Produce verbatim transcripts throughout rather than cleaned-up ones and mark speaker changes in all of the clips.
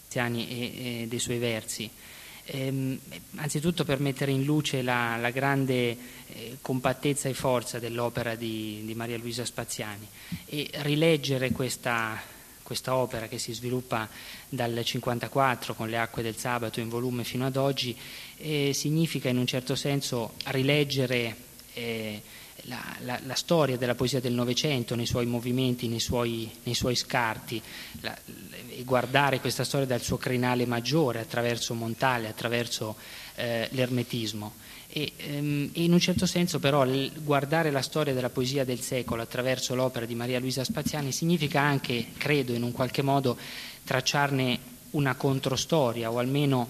Speaker 1: Spaziani e, e dei suoi versi. Ehm, anzitutto per mettere in luce la, la grande eh, compattezza e forza dell'opera di, di Maria Luisa Spaziani, e rileggere questa, questa opera che si sviluppa dal cinquantaquattro con Le acque del sabato in volume fino ad oggi eh, significa in un certo senso rileggere eh, La, la, la storia della poesia del Novecento nei suoi movimenti, nei suoi, nei suoi scarti, la, e guardare questa storia dal suo crinale maggiore attraverso Montale, attraverso eh, l'ermetismo e, ehm, e in un certo senso però l- guardare la storia della poesia del secolo attraverso l'opera di Maria Luisa Spaziani significa anche, credo in un qualche modo, tracciarne una controstoria o almeno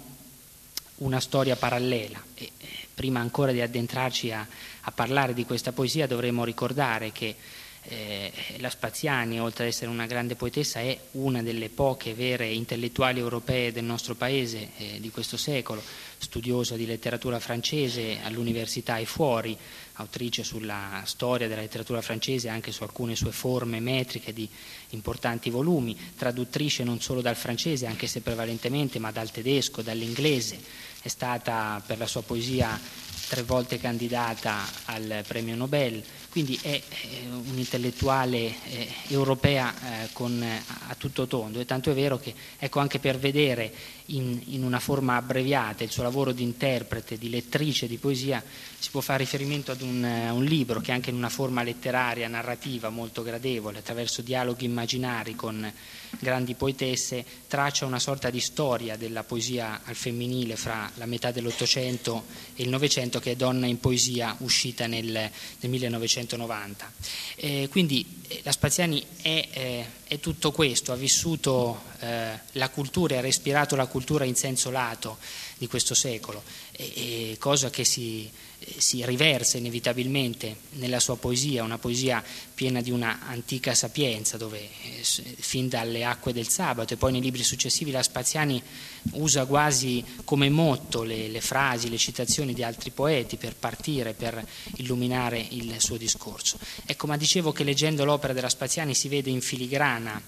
Speaker 1: una storia parallela. E, prima ancora di addentrarci a, a parlare di questa poesia dovremmo ricordare che eh, la Spaziani, oltre ad essere una grande poetessa, è una delle poche vere intellettuali europee del nostro paese eh, di questo secolo, studiosa di letteratura francese all'università e fuori, autrice sulla storia della letteratura francese e anche su alcune sue forme metriche di importanti volumi, traduttrice non solo dal francese, anche se prevalentemente, ma dal tedesco, dall'inglese. È stata per la sua poesia tre volte candidata al premio Nobel, quindi è eh, un'intellettuale eh, europea eh, con, a tutto tondo, e tanto è vero che, ecco, anche per vedere in, in una forma abbreviata il suo lavoro di interprete, di lettrice di poesia, si può fare riferimento ad un, uh, un libro che anche in una forma letteraria, narrativa molto gradevole, attraverso dialoghi immaginari con grandi poetesse, traccia una sorta di storia della poesia al femminile fra la metà dell'Ottocento e il Novecento, che è Donna in poesia, uscita nel, nel millenovecentonovanta. Eh, quindi eh, la Spaziani è, eh, è tutto questo, ha vissuto eh, la cultura e ha respirato la cultura in senso lato di questo secolo, e, e cosa che si, si riversa inevitabilmente nella sua poesia, una poesia piena di una antica sapienza, dove eh, fin dalle acque del sabato e poi nei libri successivi la Spaziani usa quasi come motto le, le frasi, le citazioni di altri poeti per partire, per illuminare il suo discorso. Ecco, ma dicevo che leggendo l'opera della Spaziani si vede in filigrana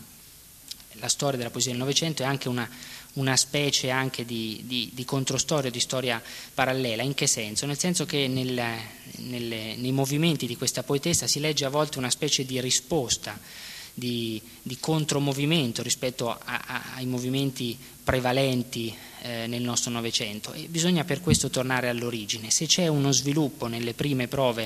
Speaker 1: la storia della poesia del Novecento e anche una, una specie anche di, di, di controstoria, di storia parallela. In che senso? Nel senso che nel, nelle, nei movimenti di questa poetessa si legge a volte una specie di risposta, di, di contromovimento rispetto a, a, ai movimenti prevalenti eh, nel nostro Novecento, e bisogna per questo tornare all'origine. Se c'è uno sviluppo nelle prime prove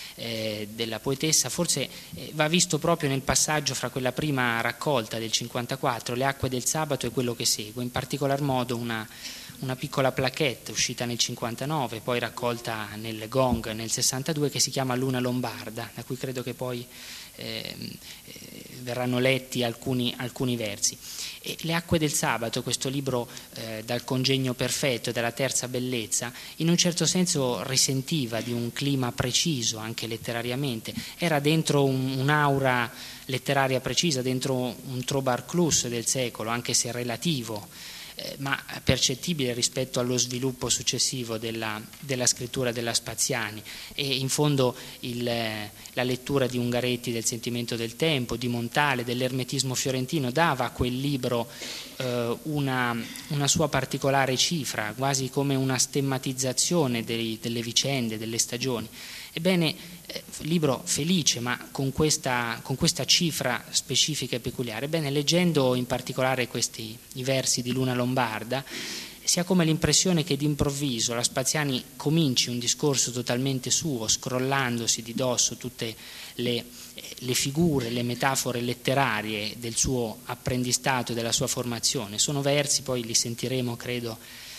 Speaker 1: Eh, della poetessa, forse eh, va visto proprio nel passaggio fra quella prima raccolta del cinquantaquattro, Le acque del sabato, e quello che segue, in particolar modo una, una piccola plaquette uscita nel cinquantanove, poi raccolta nel Gong nel sessantadue, che si chiama Luna Lombarda, da cui credo che poi eh, eh, verranno letti alcuni, alcuni versi. E Le acque del sabato, questo libro eh, dal congegno perfetto e dalla terza bellezza, in un certo senso risentiva di un clima preciso anche letterariamente, era dentro un, un'aura letteraria precisa, dentro un Trobar-Clus del secolo, anche se relativo, eh, ma percettibile rispetto allo sviluppo successivo della, della scrittura della Spaziani. E in fondo il, la lettura di Ungaretti del Sentimento del tempo, di Montale, dell'ermetismo fiorentino, dava a quel libro eh, una, una sua particolare cifra, quasi come una stemmatizzazione dei, delle vicende, delle stagioni. Ebbene, eh, libro felice, ma con questa, con questa cifra specifica e peculiare. Ebbene, leggendo in particolare questi i versi di Luna Lombarda, si ha come l'impressione che d'improvviso la Spaziani cominci un discorso totalmente suo, scrollandosi di dosso tutte le, le figure, le metafore letterarie del suo apprendistato e della sua formazione. Sono versi, poi li sentiremo, credo,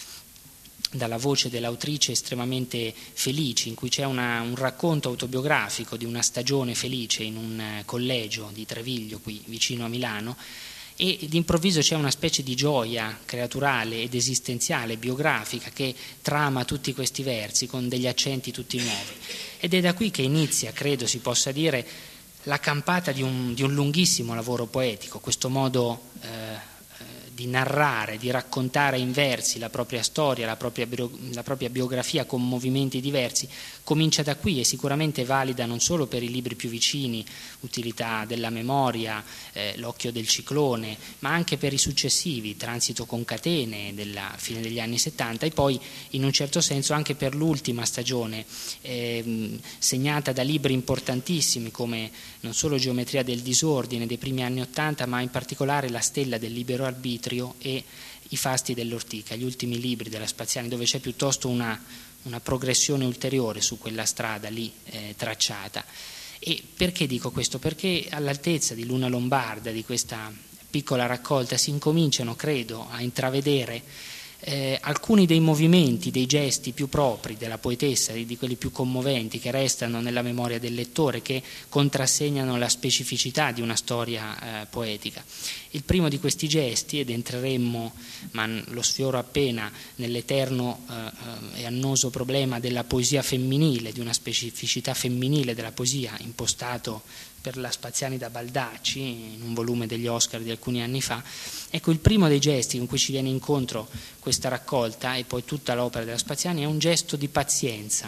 Speaker 1: dalla voce dell'autrice, estremamente felici, in cui c'è una, un racconto autobiografico di una stagione felice in un collegio di Treviglio, qui vicino a Milano, e d'improvviso c'è una specie di gioia creaturale ed esistenziale, biografica, che trama tutti questi versi con degli accenti tutti nuovi. Ed è da qui che inizia, credo si possa dire, la campata di un, di un lunghissimo lavoro poetico, questo modo eh, di narrare, di raccontare in versi la propria storia, la propria, la propria biografia con movimenti diversi, comincia da qui, e sicuramente è valida non solo per i libri più vicini, Utilità della memoria, eh, L'occhio del ciclone, ma anche per i successivi, Transito con catene della fine degli anni settanta, e poi in un certo senso anche per l'ultima stagione, eh, segnata da libri importantissimi come non solo Geometria del disordine dei primi anni ottanta, ma in particolare La stella del libero arbitrio e I fasti dell'ortica, gli ultimi libri della Spaziani, dove c'è piuttosto una, una progressione ulteriore su quella strada lì eh, tracciata. E perché dico questo? Perché all'altezza di Luna Lombarda, di questa piccola raccolta, si incominciano, credo, a intravedere Eh, alcuni dei movimenti, dei gesti più propri della poetessa, di quelli più commoventi, che restano nella memoria del lettore, che contrassegnano la specificità di una storia eh, poetica. Il primo di questi gesti, ed entreremmo, ma lo sfioro appena, nell'eterno eh, e annoso problema della poesia femminile, di una specificità femminile della poesia, impostato per la Spaziani da Baldacci in un volume degli Oscar di alcuni anni fa. Ecco, il primo dei gesti con cui ci viene incontro questa raccolta e poi tutta l'opera della Spaziani è un gesto di pazienza,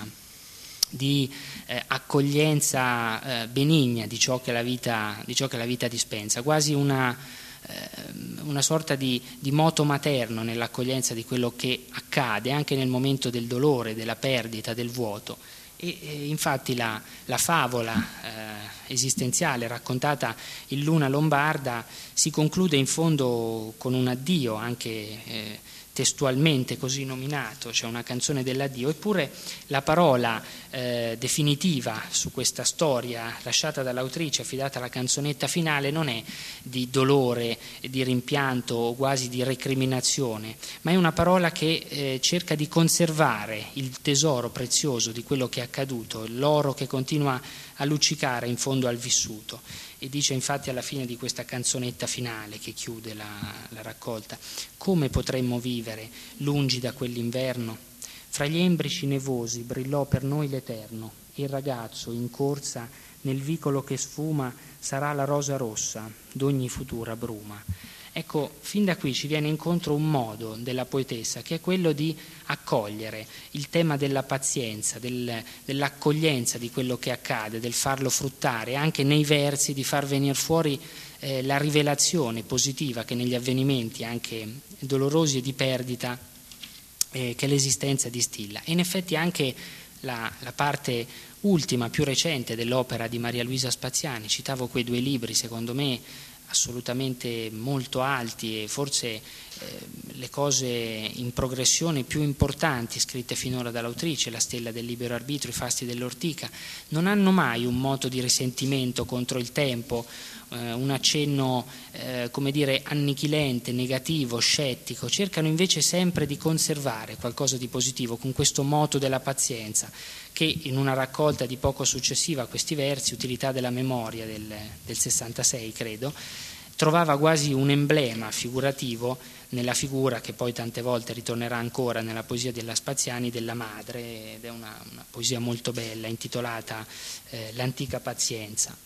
Speaker 1: di eh, accoglienza eh, benigna di ciò che la vita, di ciò che la vita dispensa, quasi una, eh, una sorta di, di moto materno nell'accoglienza di quello che accade anche nel momento del dolore, della perdita, del vuoto. E, e infatti la, la favola eh, esistenziale raccontata in Luna Lombarda si conclude in fondo con un addio, anche eh, testualmente così nominato, cioè una canzone dell'addio, eppure la parola eh, definitiva su questa storia lasciata dall'autrice, affidata alla canzonetta finale, non è di dolore, di rimpianto o quasi di recriminazione, ma è una parola che eh, cerca di conservare il tesoro prezioso di quello che è accaduto, l'oro che continua a luccicare in fondo al vissuto. E dice infatti alla fine di questa canzonetta finale che chiude la, la raccolta: come potremmo vivere lungi da quell'inverno? Fra gli embrici nevosi brillò per noi l'eterno, e il ragazzo in corsa nel vicolo che sfuma sarà la rosa rossa d'ogni futura bruma. Ecco, fin da qui ci viene incontro un modo della poetessa, che è quello di accogliere il tema della pazienza, del, dell'accoglienza di quello che accade, del farlo fruttare, anche nei versi di far venire fuori eh, la rivelazione positiva che negli avvenimenti anche dolorosi e di perdita eh, che l'esistenza distilla. E in effetti anche la, la parte ultima, più recente dell'opera di Maria Luisa Spaziani, citavo quei due libri, secondo me assolutamente molto alti e forse eh, le cose in progressione più importanti scritte finora dall'autrice, La stella del libero arbitrio, I fasti dell'ortica, non hanno mai un moto di risentimento contro il tempo, eh, un accenno eh, come dire annichilente, negativo, scettico. Cercano invece sempre di conservare qualcosa di positivo con questo moto della pazienza, che in una raccolta di poco successiva a questi versi, Utilità della memoria del, del sessantasei credo, trovava quasi un emblema figurativo nella figura che poi tante volte ritornerà ancora nella poesia della Spaziani, della madre, ed è una, una poesia molto bella intitolata eh, L'antica pazienza.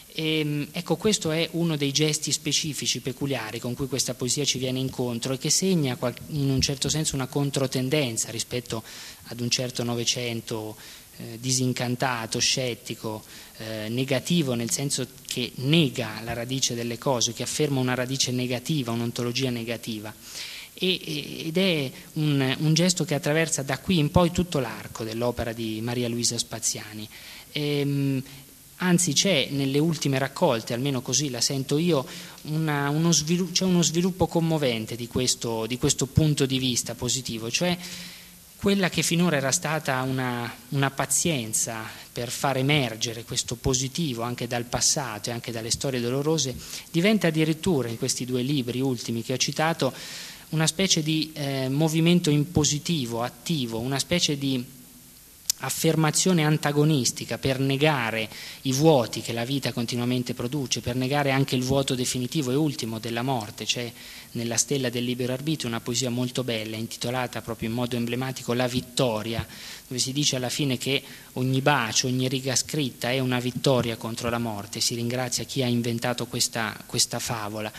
Speaker 1: E, ecco, questo è uno dei gesti specifici, peculiari con cui questa poesia ci viene incontro e che segna in un certo senso una controtendenza rispetto ad un certo Novecento eh, disincantato, scettico, eh, negativo, nel senso che nega la radice delle cose, che afferma una radice negativa, un'ontologia negativa. E, ed è un, un gesto che attraversa da qui in poi tutto l'arco dell'opera di Maria Luisa Spaziani. E, anzi, c'è nelle ultime raccolte, almeno così la sento io, una, uno sviluppo, c'è uno sviluppo commovente di questo, di questo punto di vista positivo, cioè quella che finora era stata una, una pazienza per far emergere questo positivo anche dal passato e anche dalle storie dolorose, diventa addirittura in questi due libri ultimi che ho citato una specie di eh, movimento in positivo, attivo, una specie di affermazione antagonistica per negare i vuoti che la vita continuamente produce, per negare anche il vuoto definitivo e ultimo della morte. C'è nella Stella del libero arbitrio una poesia molto bella intitolata proprio in modo emblematico La vittoria, dove si dice alla fine che ogni bacio, ogni riga scritta è una vittoria contro la morte. Si ringrazia chi ha inventato questa, questa favola.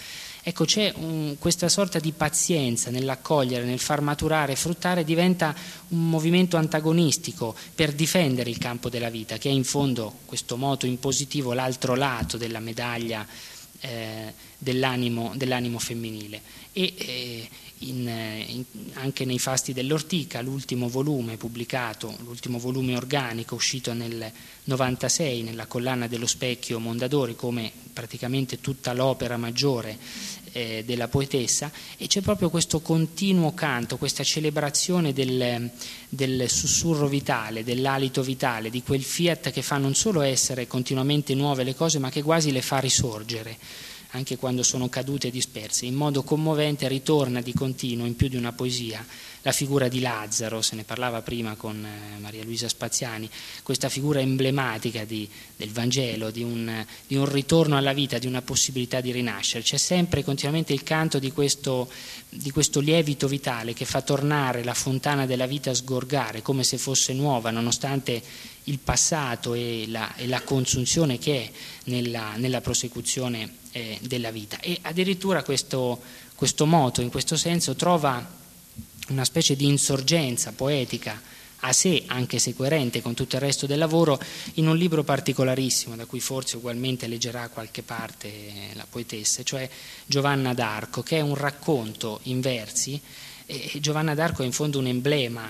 Speaker 1: Ecco, c'è un, questa sorta di pazienza nell'accogliere, nel far maturare e fruttare, diventa un movimento antagonistico per difendere il campo della vita, che è in fondo, questo moto impositivo, l'altro lato della medaglia eh, dell'animo, dell'animo femminile. E eh, in, in, anche nei Fasti dell'Ortica, l'ultimo volume pubblicato, l'ultimo volume organico uscito nel novantasei nella collana dello Specchio Mondadori, come praticamente tutta l'opera maggiore eh, della poetessa, e c'è proprio questo continuo canto, questa celebrazione del, del sussurro vitale, dell'alito vitale, di quel fiat che fa non solo essere continuamente nuove le cose, ma che quasi le fa risorgere anche quando sono cadute e disperse. In modo commovente ritorna di continuo in più di una poesia la figura di Lazzaro, se ne parlava prima con Maria Luisa Spaziani, questa figura emblematica di, del Vangelo, di un, di un ritorno alla vita, di una possibilità di rinascere. C'è sempre continuamente il canto di questo, di questo lievito vitale che fa tornare la fontana della vita a sgorgare come se fosse nuova, nonostante il passato e la, e la consunzione che è nella, nella prosecuzione eh, della vita. E addirittura questo, questo moto in questo senso trova una specie di insorgenza poetica a sé, anche se coerente con tutto il resto del lavoro, in un libro particolarissimo, da cui forse ugualmente leggerà qualche parte la poetessa, cioè Giovanna d'Arco, che è un racconto in versi. E Giovanna d'Arco è in fondo un emblema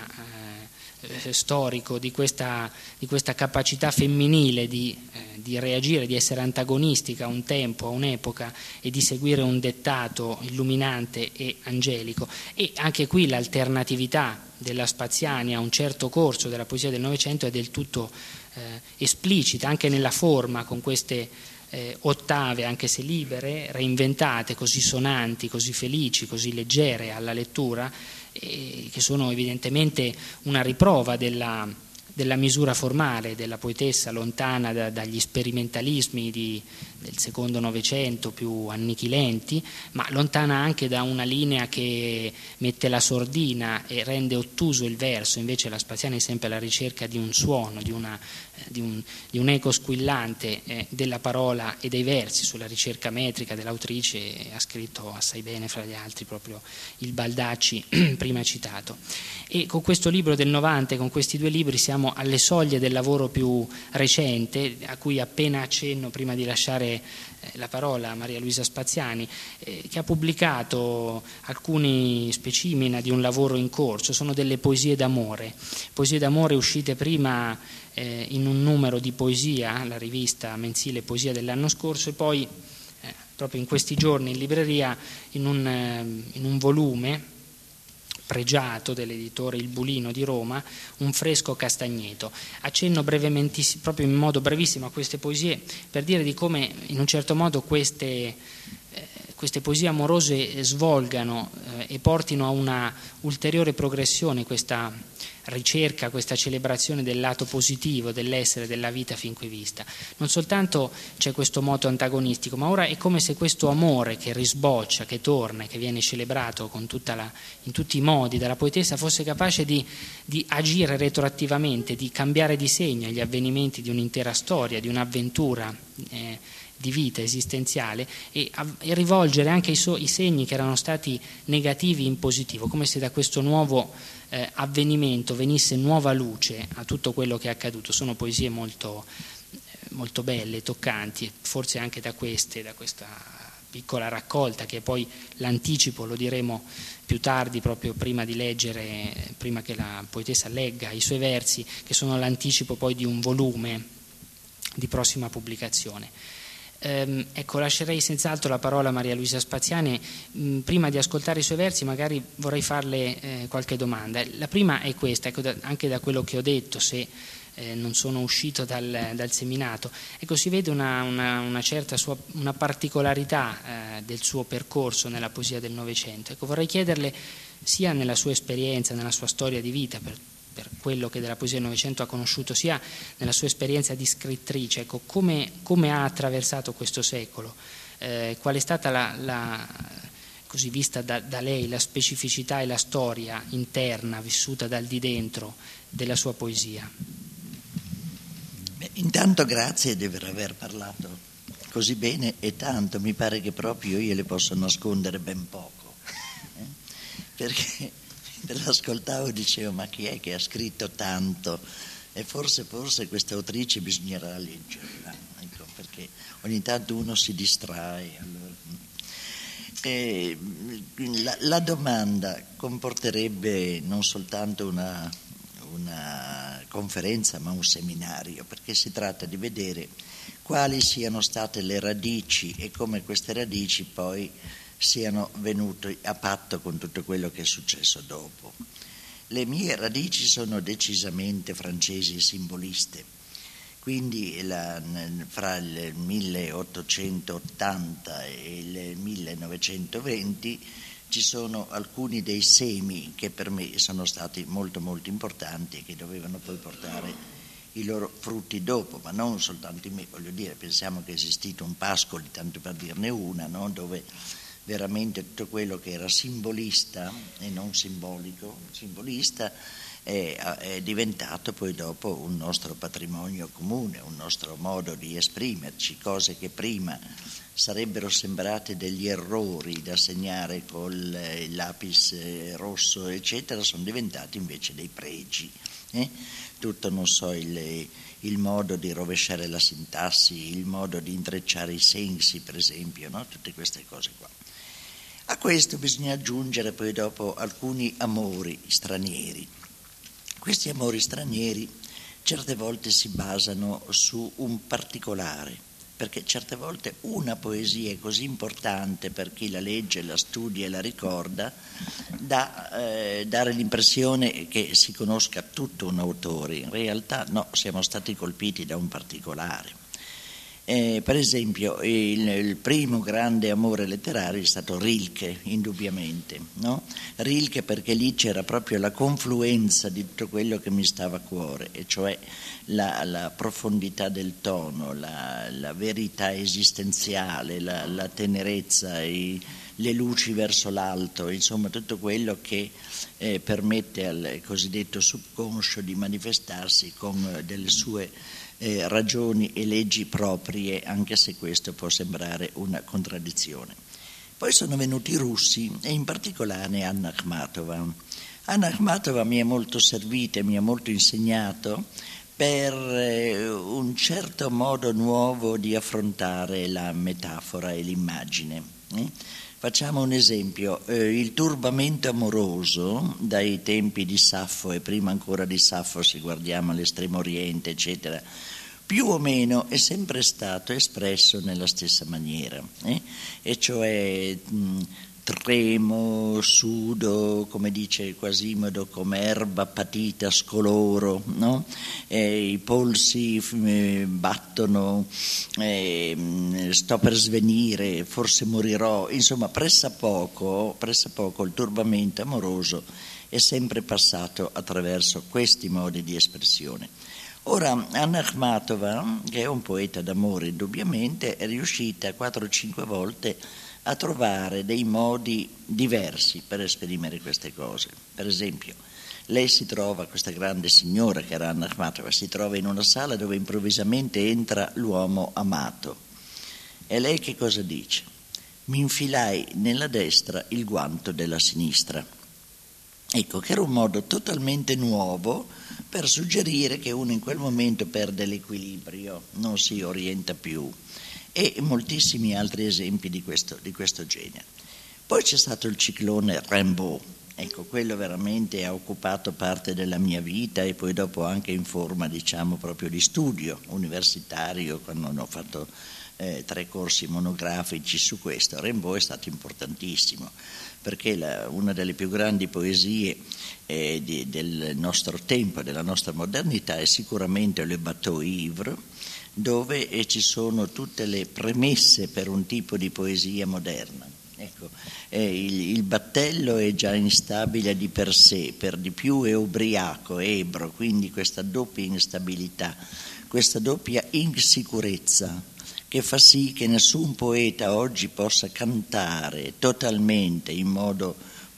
Speaker 1: eh, storico di questa, di questa capacità femminile di, eh, di reagire, di essere antagonistica a un tempo, a un'epoca, e di seguire un dettato illuminante e angelico. E anche qui l'alternatività della Spaziani a un certo corso della poesia del Novecento è del tutto eh, esplicita, anche nella forma, con queste eh, ottave, anche se libere, reinventate, così sonanti, così felici, così leggere alla lettura, eh, che sono evidentemente una riprova della, della misura formale della poetessa, lontana da, dagli sperimentalismi di, del secondo Novecento più annichilenti, ma lontana anche da una linea che mette la sordina e rende ottuso il verso. Invece la Spaziani è sempre alla ricerca di un suono, di, una, di, un, di un eco squillante eh, della parola e dei versi. Sulla ricerca metrica dell'autrice ha scritto assai bene, fra gli altri, proprio il Baldacci prima citato. E con questo libro del novanta, con questi due libri, siamo alle soglie del lavoro più recente, a cui appena accenno prima di lasciare la parola a Maria Luisa Spaziani, eh, che ha pubblicato alcuni specimina di un lavoro in corso. Sono delle poesie d'amore, poesie d'amore uscite prima eh, in un numero di Poesia, la rivista mensile Poesia dell'anno scorso, e poi eh, proprio in questi giorni in libreria in un, eh, in un volume pregiato dell'editore Il Bulino di Roma, Un fresco castagneto. Accenno brevemente, proprio in modo brevissimo, a queste poesie per dire di come in un certo modo queste, eh, queste poesie amorose svolgano eh, e portino a una ulteriore progressione questa ricerca, questa celebrazione del lato positivo dell'essere, della vita fin qui vista. Non soltanto c'è questo moto antagonistico, ma ora è come se questo amore che risboccia, che torna, che viene celebrato con tutta la, in tutti i modi dalla poetessa, fosse capace di, di agire retroattivamente, di cambiare di segno agli avvenimenti di un'intera storia, di un'avventura eh, di vita esistenziale, e, e rivolgere anche i, so, i segni che erano stati negativi in positivo, come se da questo nuovo eh, avvenimento venisse nuova luce a tutto quello che è accaduto. Sono poesie molto, eh, molto belle, toccanti, forse anche da queste, da questa piccola raccolta, che è poi l'anticipo, lo diremo più tardi, proprio prima di leggere, prima che la poetessa legga i suoi versi, che sono l'anticipo poi di un volume di prossima pubblicazione. Eh, ecco, lascerei senz'altro la parola a Maria Luisa Spaziani. Mh, prima di ascoltare i suoi versi magari vorrei farle eh, qualche domanda. La prima è questa, ecco, da, anche da quello che ho detto, se eh, non sono uscito dal, dal seminato, ecco, si vede una, una, una certa sua, una particolarità eh, del suo percorso nella poesia del Novecento. Ecco, vorrei chiederle, sia nella sua esperienza, nella sua storia di vita, per per quello che della poesia del Novecento ha conosciuto, sia nella sua esperienza di scrittrice, ecco, come, come ha attraversato questo secolo, eh, qual è stata la, la così vista da, da lei la specificità e la storia interna vissuta dal di dentro della sua poesia.
Speaker 2: Beh, intanto grazie di aver parlato così bene e tanto, mi pare che proprio io le posso nascondere ben poco, eh? Perché l'ascoltavo e dicevo, ma chi è che ha scritto tanto? E forse, forse questa autrice bisognerà leggerla, ecco, perché ogni tanto uno si distrae. Allora. E la, la domanda comporterebbe non soltanto una, una conferenza, ma un seminario, perché si tratta di vedere quali siano state le radici e come queste radici poi siano venute a patto con tutto quello che è successo dopo. Le mie radici sono decisamente francesi e simboliste, quindi la, fra il milleottocentottanta e il millenovecentoventi ci sono alcuni dei semi che per me sono stati molto molto importanti e che dovevano poi portare i loro frutti dopo, ma non soltanto in me, voglio dire, pensiamo che è esistito un Pascoli, tanto per dirne una, no? Dove veramente tutto quello che era simbolista e non simbolico, simbolista, è, è diventato poi dopo un nostro patrimonio comune, un nostro modo di esprimerci, cose che prima sarebbero sembrate degli errori da segnare col lapis rosso, eccetera, sono diventati invece dei pregi. Eh? Tutto, non so, il, il modo di rovesciare la sintassi, il modo di intrecciare i sensi, per esempio, no? Tutte queste cose qua. A questo bisogna aggiungere poi dopo alcuni amori stranieri. Questi amori stranieri certe volte si basano su un particolare, perché certe volte una poesia è così importante per chi la legge, la studia e la ricorda da eh, dare l'impressione che si conosca tutto un autore. In realtà no, siamo stati colpiti da un particolare. Eh, per esempio il, il primo grande amore letterario è stato Rilke, indubbiamente, no? Rilke perché lì c'era proprio la confluenza di tutto quello che mi stava a cuore, e cioè la, la profondità del tono, la, la verità esistenziale, la, la tenerezza, i, le luci verso l'alto, insomma tutto quello che eh, permette al cosiddetto subconscio di manifestarsi con delle sue Eh, ragioni e leggi proprie, anche se questo può sembrare una contraddizione. Poi sono venuti i russi e in particolare Anna Akhmatova. Anna Akhmatova mi è molto servita e mi ha molto insegnato per eh, un certo modo nuovo di affrontare la metafora e l'immagine. Eh? Facciamo un esempio, eh, il turbamento amoroso dai tempi di Saffo e prima ancora di Saffo, se guardiamo all'Estremo Oriente, eccetera, più o meno è sempre stato espresso nella stessa maniera, eh? E cioè mh, tremo, sudo, come dice Quasimodo, come erba patita scoloro, no? E i polsi eh, battono, eh, sto per svenire, forse morirò, insomma pressappoco, pressappoco il turbamento amoroso è sempre passato attraverso questi modi di espressione. Ora, Anna Akhmatova, che è un poeta d'amore indubbiamente, è riuscita quattro o cinque volte a trovare dei modi diversi per esprimere queste cose. Per esempio, lei si trova, questa grande signora che era Anna Akhmatova, si trova in una sala dove improvvisamente entra l'uomo amato. E lei che cosa dice? Mi infilai nella destra il guanto della sinistra. Ecco, che era un modo totalmente nuovo per suggerire che uno in quel momento perde l'equilibrio, non si orienta più, e moltissimi altri esempi di questo, di questo genere. Poi c'è stato il ciclone Rimbaud, ecco, quello veramente ha occupato parte della mia vita e poi dopo anche in forma, diciamo, proprio di studio universitario, quando ho fatto eh, tre corsi monografici su questo. Rimbaud è stato importantissimo, perché la, una delle più grandi poesie eh, di, del nostro tempo, della nostra modernità, è sicuramente Le Bateau Ivre, dove eh, ci sono tutte le premesse per un tipo di poesia moderna. Ecco, eh, il, il battello è già instabile di per sé, per di più è ubriaco, ebro, quindi questa doppia instabilità, questa doppia insicurezza, che fa sì che nessun poeta oggi possa cantare totalmente, in modo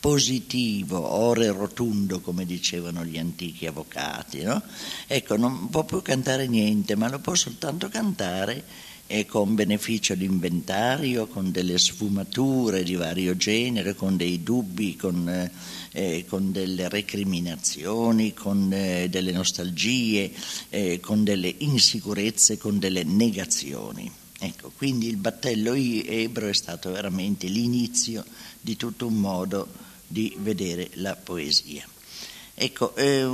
Speaker 2: positivo, ore rotundo, come dicevano gli antichi avvocati, no? Ecco, non può più cantare niente, ma lo può soltanto cantare e con beneficio di inventario, con delle sfumature di vario genere, con dei dubbi, con, eh, con delle recriminazioni, con eh, delle nostalgie, eh, con delle insicurezze, con delle negazioni. Ecco, quindi il battello Ebro è stato veramente l'inizio di tutto un modo di vedere la poesia. Ecco, eh,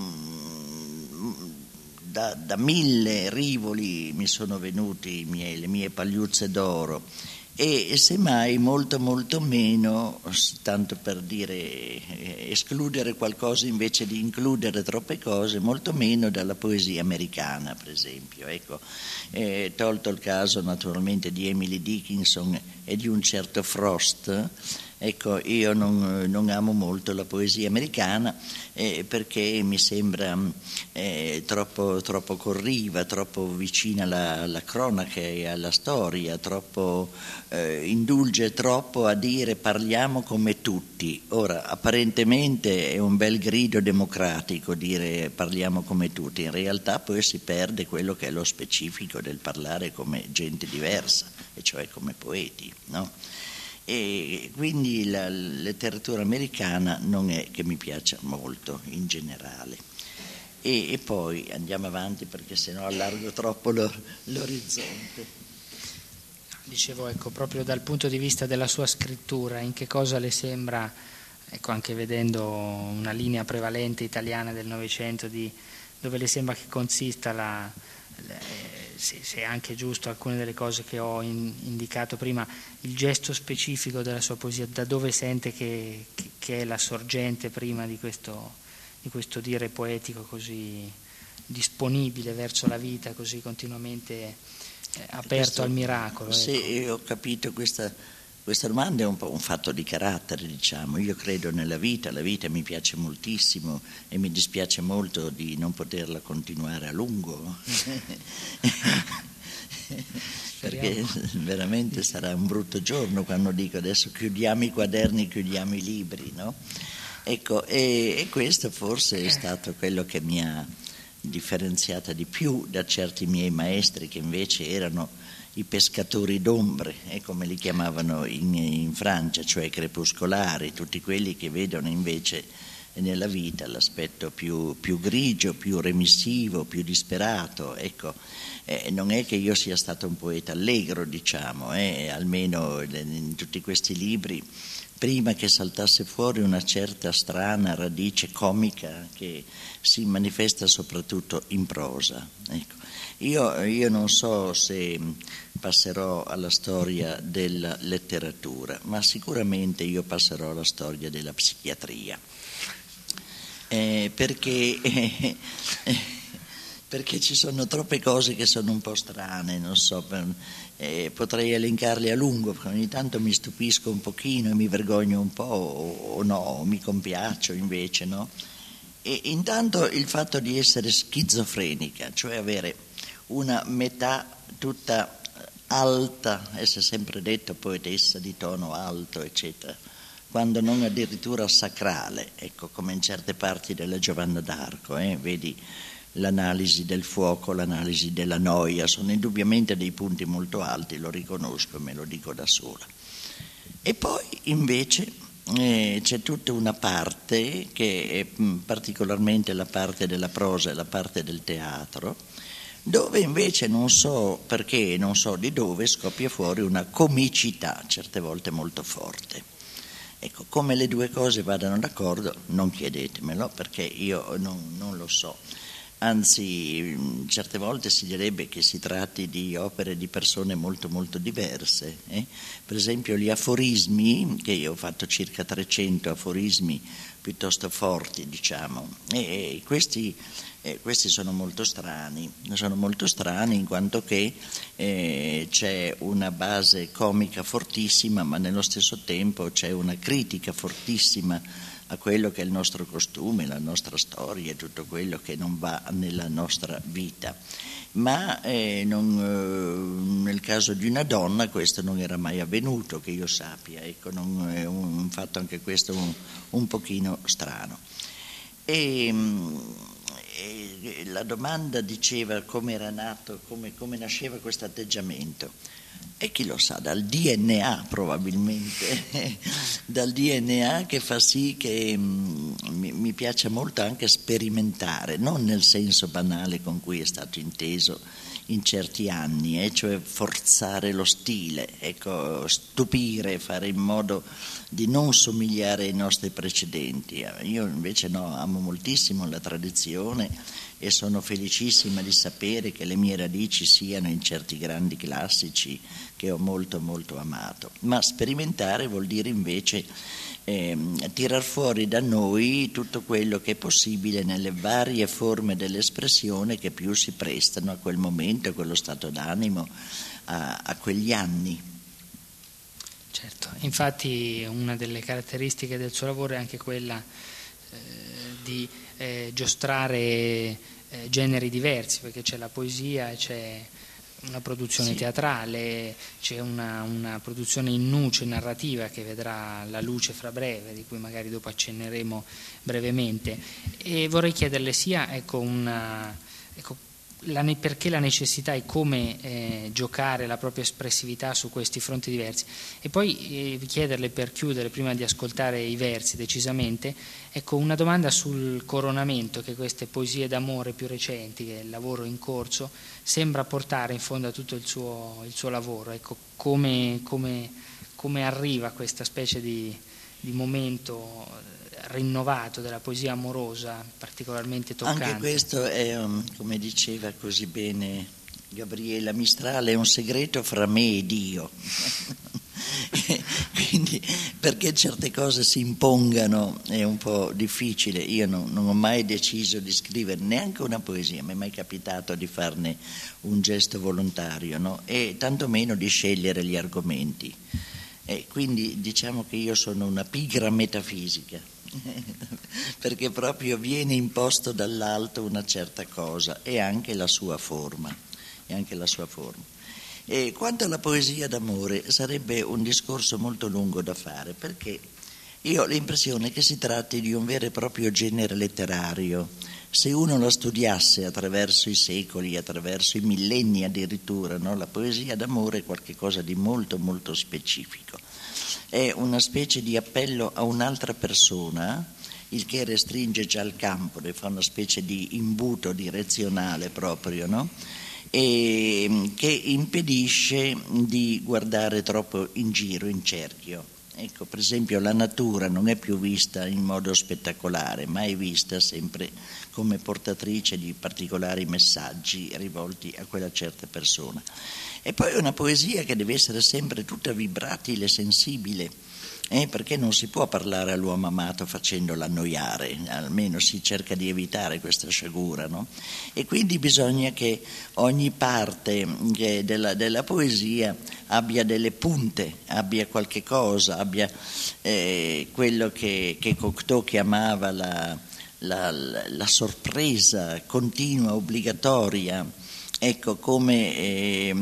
Speaker 2: Da, da mille rivoli mi sono venuti i miei, le mie pagliuzze d'oro e semmai molto molto meno, tanto per dire escludere qualcosa invece di includere troppe cose, molto meno dalla poesia americana, per esempio. Ecco, eh, tolto il caso naturalmente di Emily Dickinson e di un certo Frost. Ecco, io non, non amo molto la poesia americana eh, perché mi sembra eh, troppo, troppo corriva, troppo vicina alla, alla cronaca e alla storia, troppo, eh, indulge troppo a dire parliamo come tutti. Ora, apparentemente è un bel grido democratico dire parliamo come tutti, in realtà poi si perde quello che è lo specifico del parlare come gente diversa, e cioè come poeti, no? E quindi la letteratura americana non è che mi piaccia molto in generale. E, e poi andiamo avanti perché sennò allargo troppo lo, l'orizzonte.
Speaker 1: Dicevo, ecco, proprio dal punto di vista della sua scrittura, in che cosa le sembra, ecco, anche vedendo una linea prevalente italiana del Novecento, di dove le sembra che consista la, la se, se è anche giusto alcune delle cose che ho in, indicato prima, il gesto specifico della sua poesia, da dove sente che, che, che è la sorgente prima di questo, di questo dire poetico così disponibile verso la vita, così continuamente eh, aperto questo, al miracolo.
Speaker 2: Sì,
Speaker 1: ecco.
Speaker 2: Ho capito questa, questa domanda, è un po' un fatto di carattere, diciamo. Io credo nella vita, la vita mi piace moltissimo e mi dispiace molto di non poterla continuare a lungo. Perché veramente sarà un brutto giorno quando dico adesso chiudiamo i quaderni, chiudiamo i libri, no? Ecco, e, e questo forse è stato quello che mi ha differenziata di più da certi miei maestri che invece erano i pescatori d'ombre, eh, come li chiamavano in, in Francia, cioè crepuscolari, tutti quelli che vedono invece nella vita l'aspetto più, più grigio, più remissivo, più disperato. Ecco, eh, non è che io sia stato un poeta allegro, diciamo, eh, almeno in tutti questi libri, prima che saltasse fuori una certa strana radice comica che si manifesta soprattutto in prosa. Ecco. Io, io non so se passerò alla storia della letteratura, ma sicuramente io passerò alla storia della psichiatria. Eh, perché, eh, perché ci sono troppe cose che sono un po' strane, non so, per, eh, potrei elencarle a lungo, perché ogni tanto mi stupisco un pochino e mi vergogno un po', o, o no, mi compiaccio invece, no? E intanto il fatto di essere schizofrenica, cioè avere una metà tutta alta, e si è sempre detto poetessa di tono alto, eccetera, quando non addirittura sacrale, ecco, come in certe parti della Giovanna d'Arco, eh? Vedi l'analisi del fuoco, l'analisi della noia, sono indubbiamente dei punti molto alti, lo riconosco e me lo dico da sola. E poi invece eh, c'è tutta una parte che è mh, particolarmente la parte della prosa e la parte del teatro, dove invece non so perché, non so di dove, scoppia fuori una comicità certe volte molto forte. Ecco, come le due cose vadano d'accordo non chiedetemelo, perché io non, non lo so. Anzi, certe volte si direbbe che si tratti di opere di persone molto molto diverse. Eh? Per esempio gli aforismi, che io ho fatto circa trecento aforismi piuttosto forti, diciamo, e questi, eh, questi sono molto strani, sono molto strani in quanto che eh, c'è una base comica fortissima, ma nello stesso tempo c'è una critica fortissima a quello che è il nostro costume, la nostra storia e tutto quello che non va nella nostra vita. Ma eh, non, eh, nel caso di una donna questo non era mai avvenuto, che io sappia, ecco, non, è un, un fatto anche questo un, un pochino strano. E, e la domanda diceva come era nato, come, come nasceva questo atteggiamento. E chi lo sa, dal D N A probabilmente, dal D N A che fa sì che mh, mi, mi piace molto anche sperimentare, non nel senso banale con cui è stato inteso in certi anni, eh, cioè forzare lo stile, ecco, stupire, fare in modo di non somigliare ai nostri precedenti. Io invece no, amo moltissimo la tradizione e sono felicissima di sapere che le mie radici siano in certi grandi classici che ho molto molto amato. Ma sperimentare vuol dire invece eh, tirar fuori da noi tutto quello che è possibile nelle varie forme dell'espressione che più si prestano a quel momento, a quello stato d'animo, a, a quegli anni.
Speaker 1: Certo, infatti una delle caratteristiche del suo lavoro è anche quella eh, di eh, giostrare eh, generi diversi, perché c'è la poesia, c'è una produzione sì. teatrale, c'è una, una produzione in nuce narrativa che vedrà la luce fra breve, di cui magari dopo accenneremo brevemente. E vorrei chiederle sia ecco, una, ecco, la, perché la necessità e come eh, giocare la propria espressività su questi fronti diversi, e poi eh, chiederle, per chiudere, prima di ascoltare i versi decisamente, ecco, una domanda sul coronamento che queste poesie d'amore più recenti, che è il lavoro in corso, sembra portare in fondo a tutto il suo, il suo lavoro. Ecco, come, come, come arriva questa specie di, di momento rinnovato della poesia amorosa particolarmente toccante.
Speaker 2: Anche questo è, come diceva così bene Gabriela Mistral, è un segreto fra me e Dio. Quindi perché certe cose si impongano è un po' difficile. Io non, non ho mai deciso di scrivere neanche una poesia, mi è mai capitato di farne un gesto volontario, no? E tantomeno di scegliere gli argomenti. E quindi diciamo che io sono una pigra metafisica, perché proprio viene imposto dall'alto una certa cosa e anche la sua forma, e anche la sua forma. E quanto alla poesia d'amore sarebbe un discorso molto lungo da fare, perché io ho l'impressione che si tratti di un vero e proprio genere letterario. Se uno la studiasse attraverso i secoli, attraverso i millenni addirittura, no? La poesia d'amore è qualcosa di molto molto specifico. È una specie di appello a un'altra persona, il che restringe già il campo, ne fa una specie di imbuto direzionale proprio, no? E che impedisce di guardare troppo in giro, in cerchio. Ecco, per esempio la natura non è più vista in modo spettacolare, ma è vista sempre come portatrice di particolari messaggi rivolti a quella certa persona. E poi è una poesia che deve essere sempre tutta vibratile, sensibile, eh, perché non si può parlare all'uomo amato facendola annoiare, almeno si cerca di evitare questa sciagura, no? E quindi bisogna che ogni parte della, della poesia abbia delle punte, abbia qualche cosa, abbia eh, quello che, che Cocteau chiamava la, la, la sorpresa continua, obbligatoria, ecco, come eh,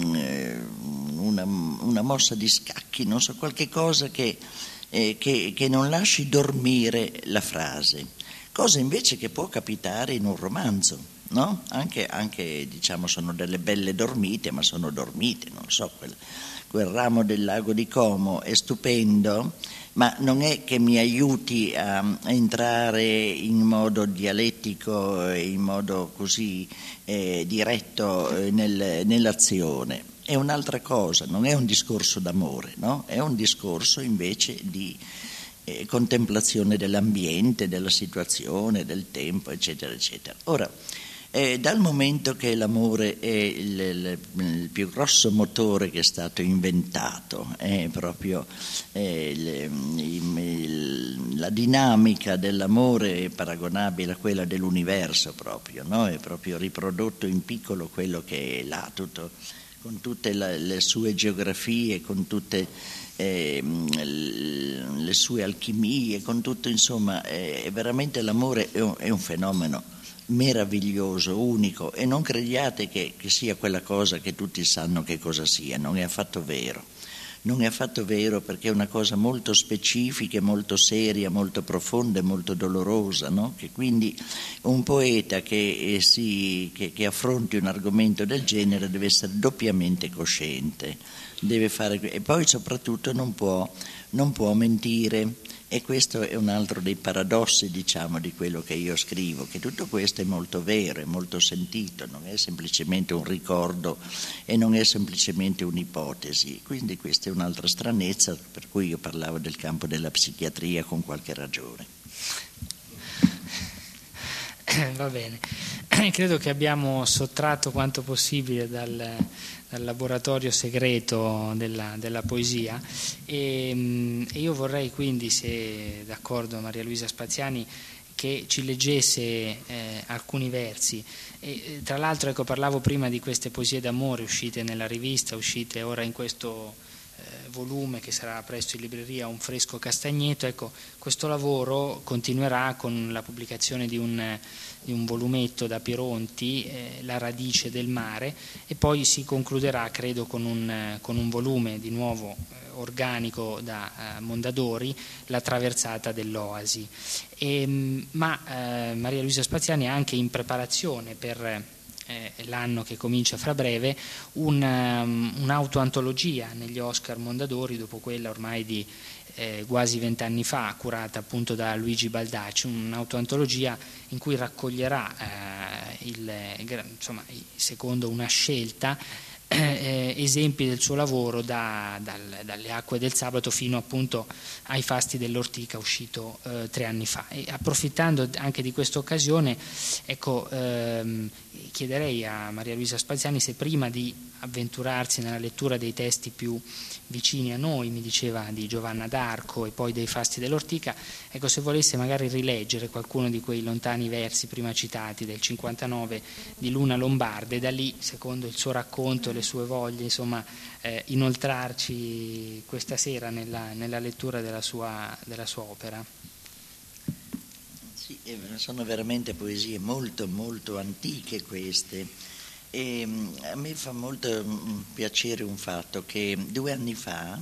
Speaker 2: una, una mossa di scacchi, non so, qualche cosa che, eh, che, che non lasci dormire la frase, cosa invece che può capitare in un romanzo, no? Anche, anche diciamo sono delle belle dormite, ma sono dormite, non so, quel, quel ramo del lago di Como è stupendo, ma non è che mi aiuti a, a entrare in modo dialettico, in modo così eh, diretto eh, nel, nell'azione. È un'altra cosa, non è un discorso d'amore, no? È un discorso invece di eh, contemplazione dell'ambiente, della situazione, del tempo, eccetera, eccetera. Ora, Eh, dal momento che l'amore è il, il, il più grosso motore che è stato inventato, è proprio eh, il, il, la dinamica dell'amore è paragonabile a quella dell'universo proprio, no? È proprio riprodotto in piccolo quello che è là, tutto con tutte la, le sue geografie, con tutte eh, le sue alchimie, con tutto, insomma, è veramente l'amore è un, è un fenomeno meraviglioso, unico, e non crediate che, che sia quella cosa che tutti sanno che cosa sia, non è affatto vero. Non è affatto vero, perché è una cosa molto specifica, molto seria, molto profonda e molto dolorosa, no? Che quindi un poeta che, eh, si, che, che affronti un argomento del genere deve essere doppiamente cosciente, deve fare, e poi soprattutto non può, non può mentire. E questo è un altro dei paradossi, diciamo, di quello che io scrivo, che tutto questo è molto vero, è molto sentito, non è semplicemente un ricordo e non è semplicemente un'ipotesi. Quindi questa è un'altra stranezza, per cui io parlavo del campo della psichiatria con qualche ragione.
Speaker 1: Va bene, credo che abbiamo sottratto quanto possibile dal, dal laboratorio segreto della, della poesia e, e io vorrei quindi, se d'accordo Maria Luisa Spaziani, che ci leggesse eh, alcuni versi. E, tra l'altro, ecco, parlavo prima di queste poesie d'amore uscite nella rivista, uscite ora in questo eh, volume che sarà presto in libreria, Un fresco castagneto. Ecco, questo lavoro continuerà con la pubblicazione di un, di un volumetto da Pironti, eh, La radice del mare, e poi si concluderà, credo, con un, con un volume di nuovo eh, organico da eh, Mondadori, La traversata dell'Oasi. E, ma eh, Maria Luisa Spaziani ha anche in preparazione per eh, l'anno che comincia fra breve un, um, un'autoantologia negli Oscar Mondadori, dopo quella ormai di eh, quasi vent'anni fa, curata appunto da Luigi Baldacci, un'autoantologia in cui raccoglierà eh, il, insomma, secondo una scelta Eh, esempi del suo lavoro da, dal, dalle acque del sabato fino appunto ai fasti dell'Ortica, uscito eh, tre anni fa. E approfittando anche di questa occasione, ecco, ehm, chiederei a Maria Luisa Spaziani se prima di avventurarsi nella lettura dei testi più vicini a noi, mi diceva di Giovanna d'Arco e poi dei fasti dell'Ortica, ecco, se volesse magari rileggere qualcuno di quei lontani versi prima citati del cinquantanove di Luna Lombarda, e da lì, secondo il suo racconto e le sue voglie, insomma, eh, inoltrarci questa sera nella, nella lettura della sua, della sua opera.
Speaker 2: Sì, sono veramente poesie molto molto antiche queste. E a me fa molto piacere un fatto che due anni fa,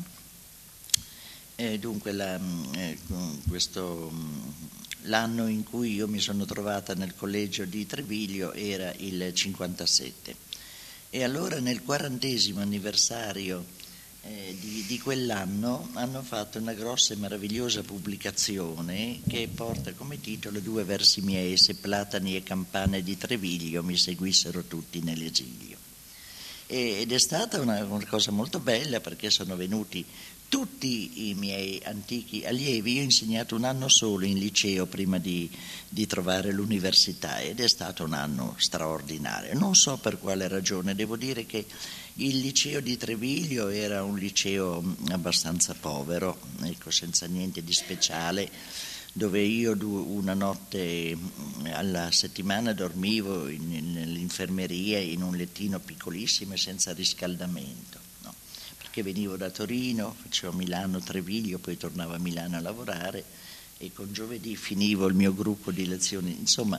Speaker 2: eh, dunque la, eh, questo, l'anno in cui io mi sono trovata nel collegio di Treviglio era il cinquantasette, e allora nel quarantesimo anniversario eh, di, di quell'anno hanno fatto una grossa e meravigliosa pubblicazione che porta come titolo Due versi miei, se platani e campane di Treviglio mi seguissero tutti nell'esilio. Ed è stata una, una cosa molto bella, perché sono venuti tutti i miei antichi allievi. Io ho insegnato un anno solo in liceo prima di, di trovare l'università, ed è stato un anno straordinario. Non so per quale ragione, devo dire che il liceo di Treviglio era un liceo abbastanza povero, ecco, senza niente di speciale, dove io una notte alla settimana dormivo in, in, nell'infermeria in un lettino piccolissimo e senza riscaldamento, no? Perché venivo da Torino, facevo Milano-Treviglio, poi tornavo a Milano a lavorare, e con giovedì finivo il mio gruppo di lezioni. Insomma,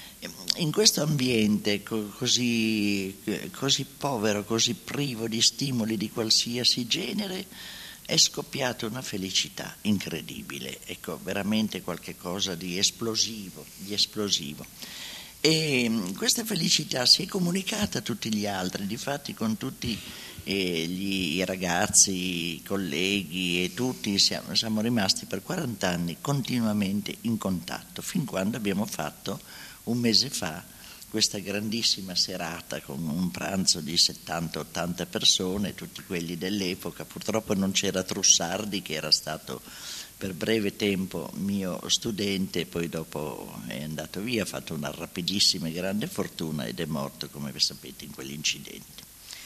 Speaker 2: in questo ambiente così, così povero, così privo di stimoli di qualsiasi genere, è scoppiata una felicità incredibile, ecco, veramente qualche cosa di esplosivo, di esplosivo. E questa felicità si è comunicata a tutti gli altri, difatti con tutti eh, gli, i ragazzi, i colleghi e tutti siamo, siamo rimasti per quaranta anni continuamente in contatto, fin quando abbiamo fatto un mese fa questa grandissima serata con un pranzo di settanta ottanta persone, tutti quelli dell'epoca. Purtroppo non c'era Trussardi, che era stato per breve tempo mio studente, poi dopo è andato via, ha fatto una rapidissima e grande fortuna ed è morto, come vi sapete, in quell'incidente.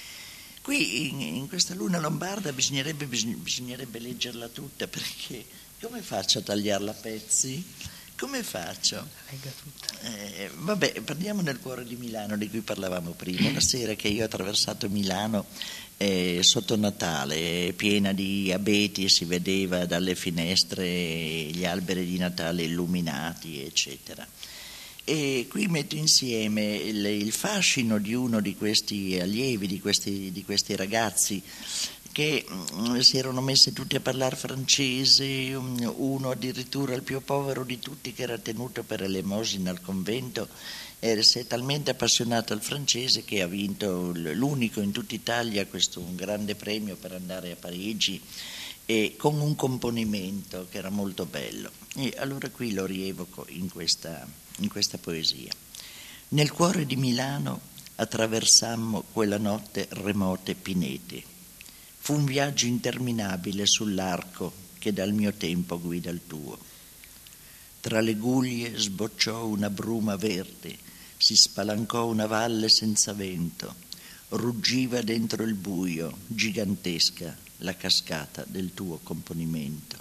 Speaker 2: Qui in, in questa Luna Lombarda bisognerebbe, bisognerebbe leggerla tutta, perché come faccio a tagliarla a pezzi? Come faccio?
Speaker 1: Legga tutta.
Speaker 2: Eh, vabbè, parliamo del cuore di Milano di cui parlavamo prima. Una sera che io ho attraversato Milano eh, sotto Natale, piena di abeti, si vedeva dalle finestre gli alberi di Natale illuminati, eccetera. E qui metto insieme il, il fascino di uno di questi allievi, di questi, di questi ragazzi che mh, si erano messi tutti a parlare francese, uno addirittura il più povero di tutti che era tenuto per elemosina al convento, era, si è talmente appassionato al francese che ha vinto l'unico in tutta Italia questo un grande premio per andare a Parigi, e con un componimento che era molto bello. E allora qui lo rievoco in questa, in questa poesia. Nel cuore di Milano attraversammo quella notte remote pinete. Fu un viaggio interminabile sull'arco che dal mio tempo guida il tuo. Tra le guglie sbocciò una bruma verde, si spalancò una valle senza vento, ruggiva dentro il buio, gigantesca, la cascata del tuo componimento.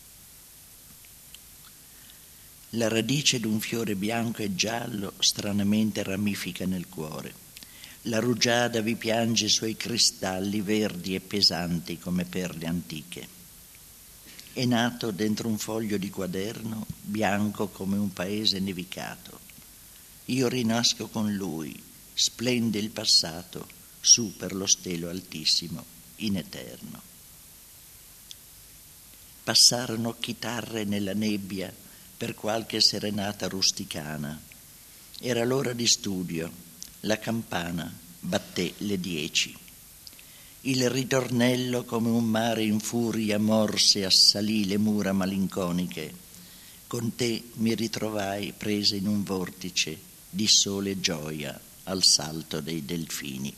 Speaker 2: La radice d'un fiore bianco e giallo stranamente ramifica nel cuore. La rugiada vi piange i suoi cristalli verdi e pesanti come perle antiche. È nato dentro un foglio di quaderno, bianco come un paese nevicato. Io rinasco con lui, splende il passato, su per lo stelo altissimo, in eterno. Passarono chitarre nella nebbia per qualche serenata rusticana. Era l'ora di studio. La campana batté le dieci. Il ritornello come un mare in furia morse assalì le mura malinconiche. Con te mi ritrovai presa in un vortice di sole e gioia al salto dei delfini.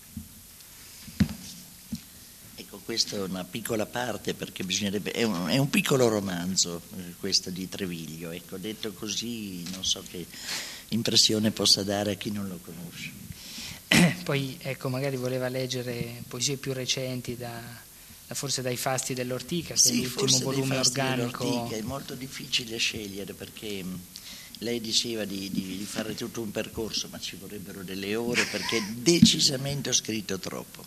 Speaker 2: Ecco, questa è una piccola parte perché bisognerebbe... È un, è un piccolo romanzo eh, questo di Treviglio. Ecco, detto così non so che impressione possa dare a chi non lo conosce.
Speaker 1: Poi ecco, magari voleva leggere poesie più recenti da, da forse dai Fasti dell'Ortica, che
Speaker 2: sì,
Speaker 1: è l'ultimo volume organico.
Speaker 2: È molto difficile scegliere perché lei diceva di, di, di fare tutto un percorso, ma ci vorrebbero delle ore perché decisamente ho scritto troppo.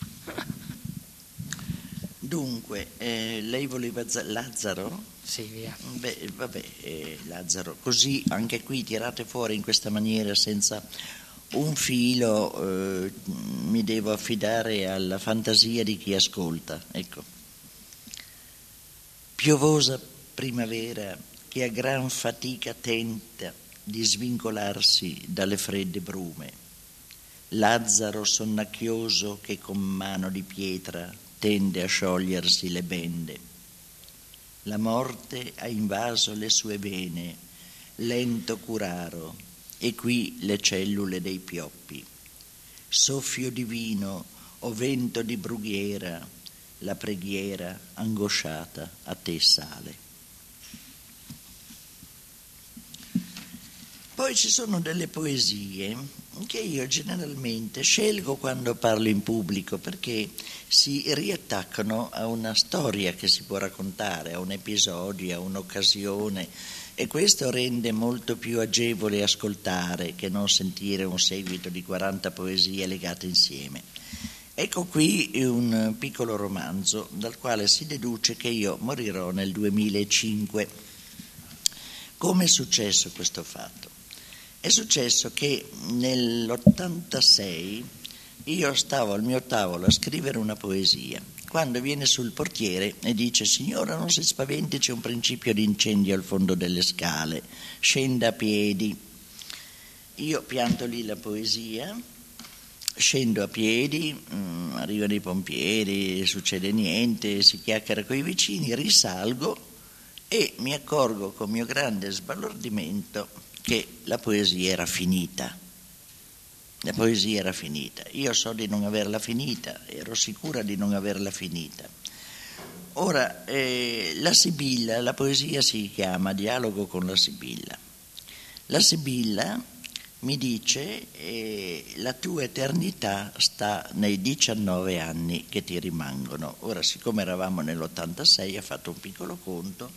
Speaker 2: Dunque, eh, lei voleva Z- Lazzaro?
Speaker 1: Sì, via.
Speaker 2: Beh, vabbè, eh, Lazzaro, così anche qui tirate fuori in questa maniera senza un filo, eh, mi devo affidare alla fantasia di chi ascolta. Ecco. Piovosa primavera che a gran fatica tenta di svincolarsi dalle fredde brume. Lazzaro sonnacchioso che con mano di pietra tende a sciogliersi le bende. La morte ha invaso le sue vene, lento curaro, e qui le cellule dei pioppi. Soffio divino o vento di brughiera, la preghiera angosciata a te sale. Poi ci sono delle poesie che io generalmente scelgo quando parlo in pubblico perché si riattaccano a una storia che si può raccontare, a un episodio, a un'occasione, e questo rende molto più agevole ascoltare che non sentire un seguito di quaranta poesie legate insieme. Ecco qui un piccolo romanzo dal quale si deduce che io morirò nel duemilacinque. Come è successo questo fatto? È successo che nell'ottantasei io stavo al mio tavolo a scrivere una poesia, quando viene sul portiere e dice: signora, non si spaventi, c'è un principio di incendio al fondo delle scale, scenda a piedi. Io pianto lì la poesia, scendo a piedi, mh, arrivano i pompieri, succede niente, si chiacchiera con i vicini, risalgo e mi accorgo con mio grande sbalordimento che la poesia era finita. La poesia era finita. Io so di non averla finita, ero sicura di non averla finita. Ora, eh, la Sibilla, la poesia si chiama Dialogo con la Sibilla. La Sibilla mi dice eh, la tua eternità sta nei diciannove anni che ti rimangono. Ora, siccome eravamo nell'ottantasei, ha fatto un piccolo conto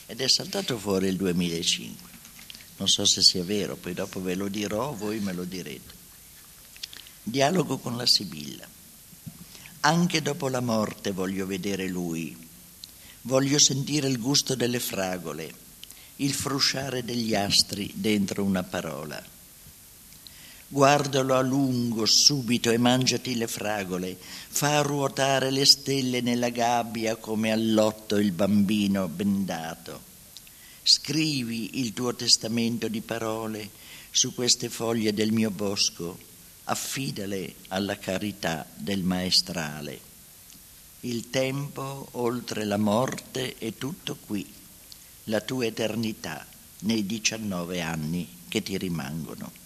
Speaker 2: ed è saltato fuori il duemilacinque. Non so se sia vero, poi dopo ve lo dirò, voi me lo direte. Dialogo con la Sibilla. Anche dopo la morte voglio vedere lui, voglio sentire il gusto delle fragole, il frusciare degli astri dentro una parola. Guardalo a lungo, subito, e mangiati le fragole, fa ruotare le stelle nella gabbia come all'otto il bambino bendato. Scrivi il tuo testamento di parole su queste foglie del mio bosco, affidale alla carità del maestrale. Il tempo oltre la morte è tutto qui, la tua eternità nei diciannove anni che ti rimangono.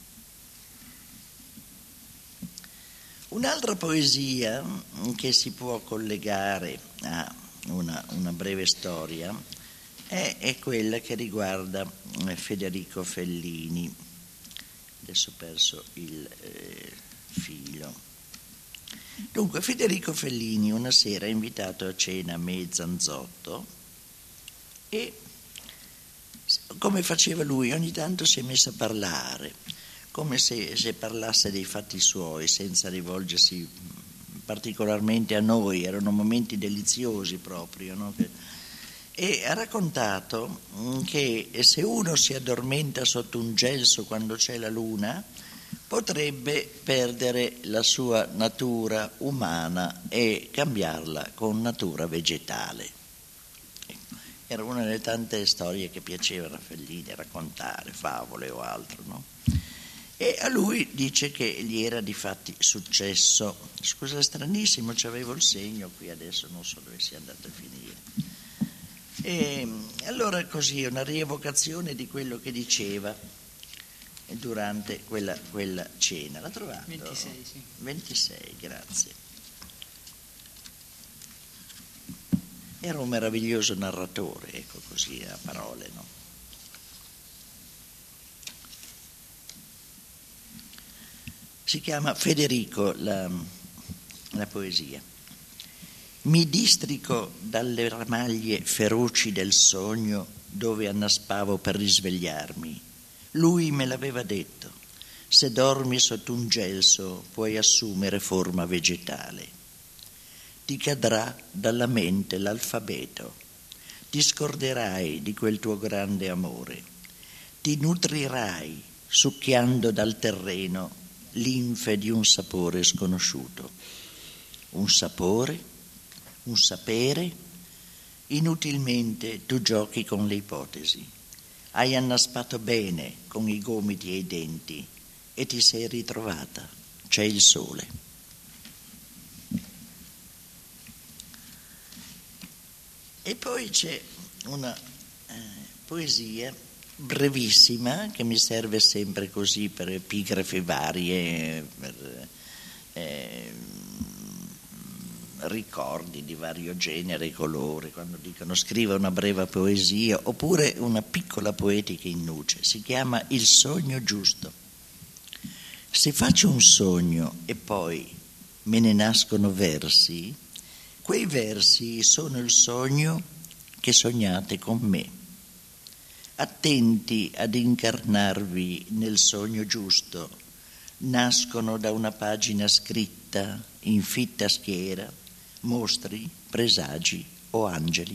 Speaker 2: Un'altra poesia che si può collegare a una, una breve storia è, è quella che riguarda Federico Fellini. Adesso ho perso il eh, filo. Dunque, Federico Fellini una sera è invitato a cena a me Zanzotto e, come faceva lui, ogni tanto si è messo a parlare, come se, se parlasse dei fatti suoi, senza rivolgersi particolarmente a noi. Erano momenti deliziosi proprio, no? E ha raccontato che se uno si addormenta sotto un gelso quando c'è la luna, potrebbe perdere la sua natura umana e cambiarla con natura vegetale. Era una delle tante storie che piacevano a Fellini raccontare, favole o altro, no? E a lui dice che gli era difatti successo. Scusa, è stranissimo, c'avevo il segno qui, adesso non so dove sia andato a finire. E allora così, una rievocazione di quello che diceva durante quella, quella cena. L'ha trovato?
Speaker 1: ventisei, sì.
Speaker 2: ventisei, grazie. Era un meraviglioso narratore, ecco, così a parole, no? Si chiama Federico la, la poesia. Mi districo dalle ramaglie feroci del sogno dove annaspavo per risvegliarmi. Lui me l'aveva detto: se dormi sotto un gelso puoi assumere forma vegetale. Ti cadrà dalla mente l'alfabeto, ti scorderai di quel tuo grande amore, ti nutrirai succhiando dal terreno linfe di un sapore sconosciuto. Un sapore, un sapere, inutilmente tu giochi con le ipotesi. Hai annaspato bene con i gomiti e i denti e ti sei ritrovata. C'è il sole. E poi c'è una eh, poesia brevissima che mi serve sempre così per epigrafi varie, per eh, ricordi di vario genere e colore, quando dicono scriva una breve poesia, oppure una piccola poetica in nuce. Si chiama Il sogno giusto. Se faccio un sogno e poi me ne nascono versi, quei versi sono il sogno che sognate con me. Attenti ad incarnarvi nel sogno giusto, nascono da una pagina scritta in fitta schiera, mostri, presagi o angeli.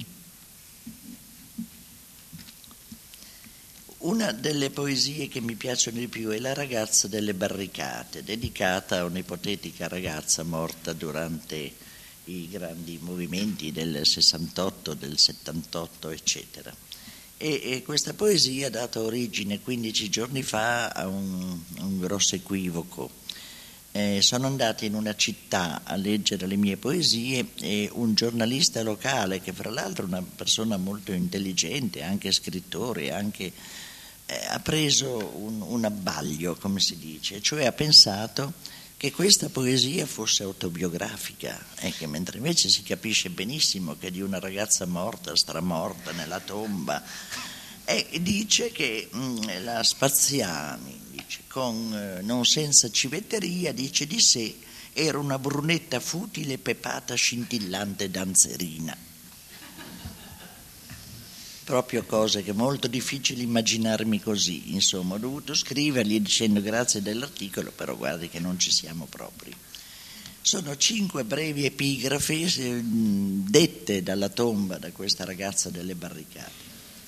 Speaker 2: Una delle poesie che mi piacciono di più è La ragazza delle barricate, dedicata a un'ipotetica ragazza morta durante i grandi movimenti del sessantotto, del settantotto, eccetera. E, e questa poesia ha dato origine quindici giorni fa a un, a un grosso equivoco. Eh, sono andati in una città a leggere le mie poesie e un giornalista locale, che fra l'altro è una persona molto intelligente, anche scrittore, anche, eh, ha preso un, un abbaglio, come si dice, cioè ha pensato che questa poesia fosse autobiografica, e che mentre invece si capisce benissimo che è di una ragazza morta, stramorta nella tomba, e dice che mh, la Spaziani, dice, con eh, non senza civetteria, dice di sé, era una brunetta futile, pepata, scintillante danzerina. proprio cose che è molto difficile immaginarmi così. Insomma, ho dovuto scrivergli dicendo grazie dell'articolo, però guardi che non ci siamo proprio. Sono cinque brevi epigrafi dette dalla tomba da questa ragazza delle barricate.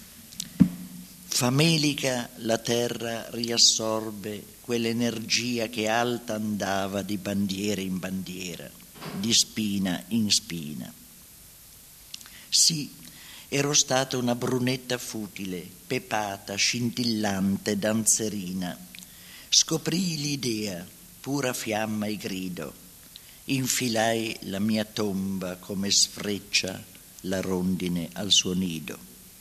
Speaker 2: Famelica la terra riassorbe quell'energia che alta andava di bandiera in bandiera, di spina in spina. Sì, ero stata una brunetta futile, pepata, scintillante, danzerina. Scoprii l'idea, pura fiamma e grido. Infilai la mia tomba come sfreccia la rondine al suo nido.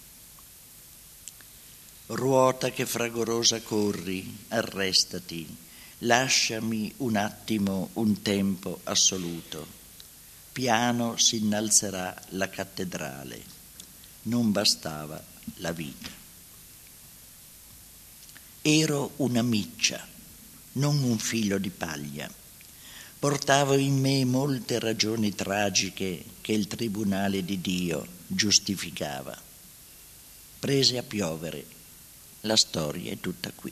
Speaker 2: Ruota che fragorosa corri, arrestati, lasciami un attimo, un tempo assoluto. Piano si innalzerà la cattedrale, non bastava la vita. Ero una miccia, non un filo di paglia. Portavo in me molte ragioni tragiche che il tribunale di Dio giustificava. Prese a piovere. La storia è tutta qui.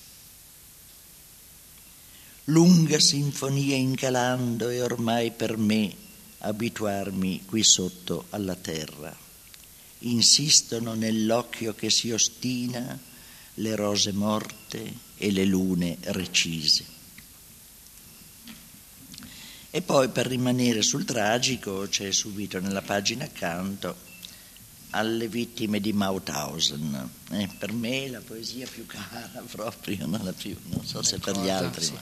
Speaker 2: Lunga sinfonia incalando e ormai per me abituarmi qui sotto alla terra. Insistono nell'occhio che si ostina le rose morte e le lune recise. E poi, per rimanere sul tragico, c'è subito nella pagina accanto alle vittime di Mauthausen. Eh, per me la poesia più cara proprio, non, la più, non so se per gli altri.
Speaker 1: Sì.
Speaker 2: Ma.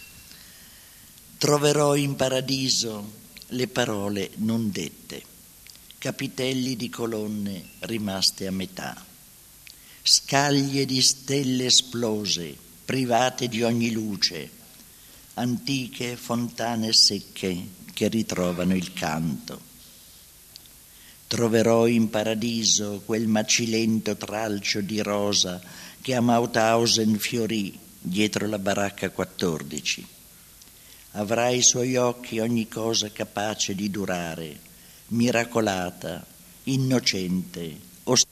Speaker 2: Troverò in paradiso le parole non dette, capitelli di colonne rimaste a metà, scaglie di stelle esplose, private di ogni luce, antiche fontane secche che ritrovano il canto. Troverò in paradiso quel macilento tralcio di rosa che a Mauthausen fiorì dietro la baracca quattordici. Avrà ai suoi occhi ogni cosa capace di durare, miracolata, innocente, ostentata.